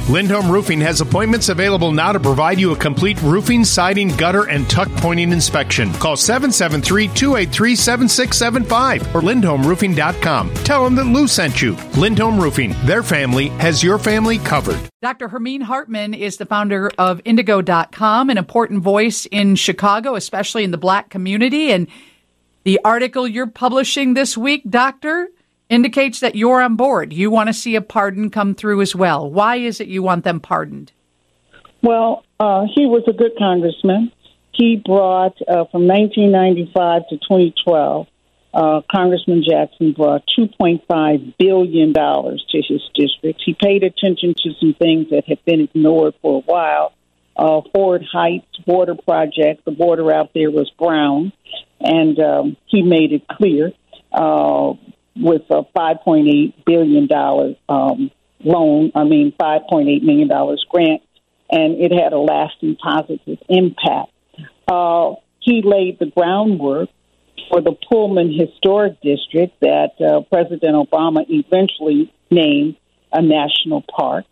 Lindholm Roofing has appointments available now to provide you a complete roofing, siding, gutter, and tuck pointing inspection. Call 773-283-7675 or lindholmroofing.com. Tell them that Lou sent you. Lindholm Roofing, their family has your family covered. Dr. Hermine Hartman is the founder of Indigo.com, an important voice in Chicago, especially in the Black community. And the article you're publishing this week, Doctor, indicates that you're on board. You want to see a pardon come through as well. Why is it you want them pardoned? Well, he was a good congressman. He brought, from 1995 to 2012, Congressman Jackson brought $2.5 billion to his district. He paid attention to some things that had been ignored for a while. Ford Heights water project, the water out there was brown, and he made it clear with a $5.8 billion $5.8 million grant, and it had a lasting positive impact. He laid the groundwork for the Pullman Historic District that President Obama eventually named a national park.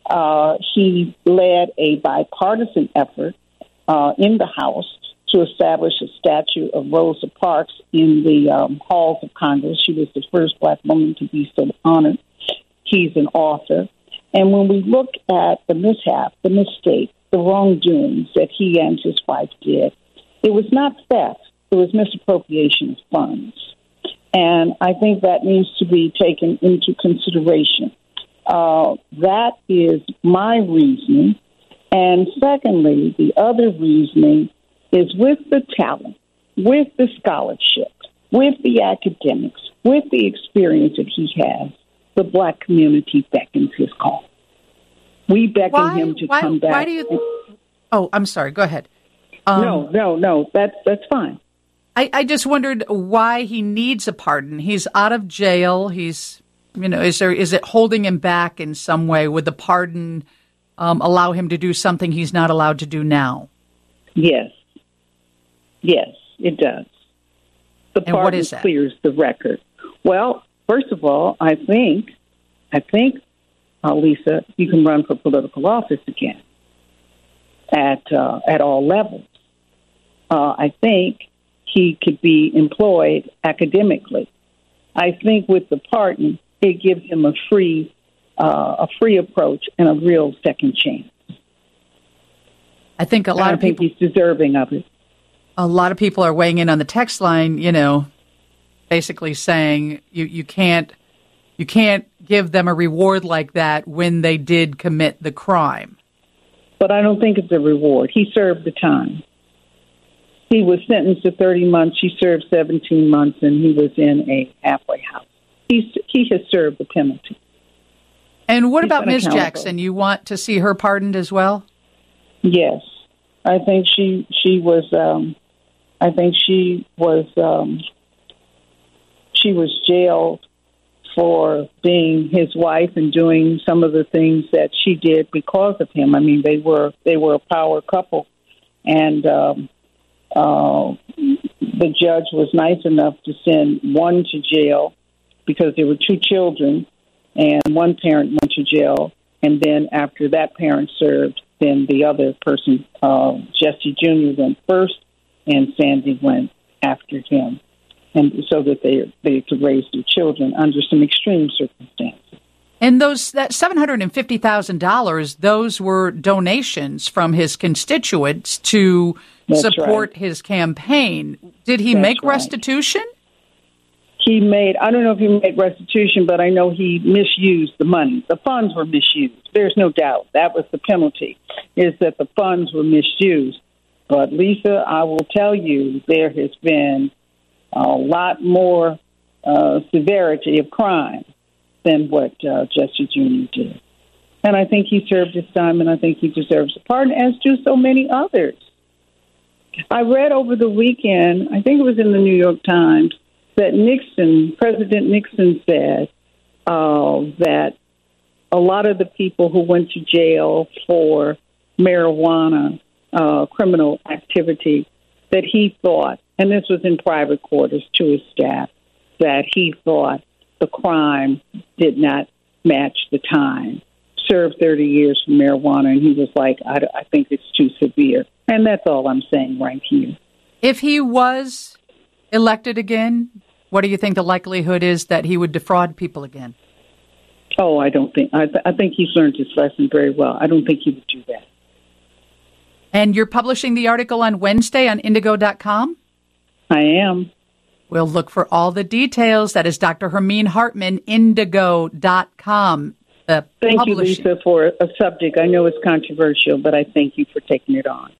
He led a bipartisan effort in the House to establish a statue of Rosa Parks in the halls of Congress. She was the first Black woman to be so honored. He's an author. And when we look at the mishap, the mistake, the wrongdoings that he and his wife did, it was not theft. It was misappropriation of funds. And I think that needs to be taken into consideration. That is my reasoning. And secondly, the other reasoning is with the talent, with the scholarship, with the academics, with the experience that he has, the Black community beckons his call. We beckon him to come back. Why do you? I'm sorry. Go ahead. No. That's fine. I just wondered why he needs a pardon. He's out of jail. He's, is it holding him back in some way? Would the pardon allow him to do something he's not allowed to do now? Yes, it does. The pardon clears the record. Well, first of all, I think, Lisa, you can run for political office again at all levels. I think he could be employed academically. I think with the pardon, it gives him a free approach and a real second chance. I think I think he's deserving of it. A lot of people are weighing in on the text line, basically saying you can't give them a reward like that when they did commit the crime. But I don't think it's a reward. He served the time. He was sentenced to 30 months. He served 17 months, and he was in a halfway house. He has served the penalty. And what about Ms. Jackson? You want to see her pardoned as well? Yes, I think she was. She was jailed for being his wife and doing some of the things that she did because of him. I mean, they were a power couple, and the judge was nice enough to send one to jail because there were two children, and one parent went to jail, and then after that parent served, then the other person, Jesse Jr., went first, and Sandy went after him, and so that they could raise their children under some extreme circumstances. And that $750,000, those were donations from his constituents to support his campaign. Did he make restitution? He made, I don't know if he made restitution, but I know he misused the money. The funds were misused. There's no doubt. That was the penalty, is that the funds were misused. But, Lisa, I will tell you, there has been a lot more severity of crime than what Jesse Jr. did. And I think he served his time, and I think he deserves a pardon, as do so many others. I read over the weekend, I think it was in the New York Times, that President Nixon said that a lot of the people who went to jail for marijuana criminal activity, that he thought, and this was in private quarters to his staff, that he thought the crime did not match the time. served 30 years for marijuana, and he was like, I think it's too severe. And that's all I'm saying right here. If he was elected again, what do you think the likelihood is that he would defraud people again? Oh, I don't think. I think he's learned his lesson very well. I don't think he would do that. And you're publishing the article on Wednesday on Indigo.com? I am. We'll look for all the details. That is Dr. Hermine Hartman, Indigo.com. Thank you, Lisa, for a subject. I know it's controversial, but I thank you for taking it on.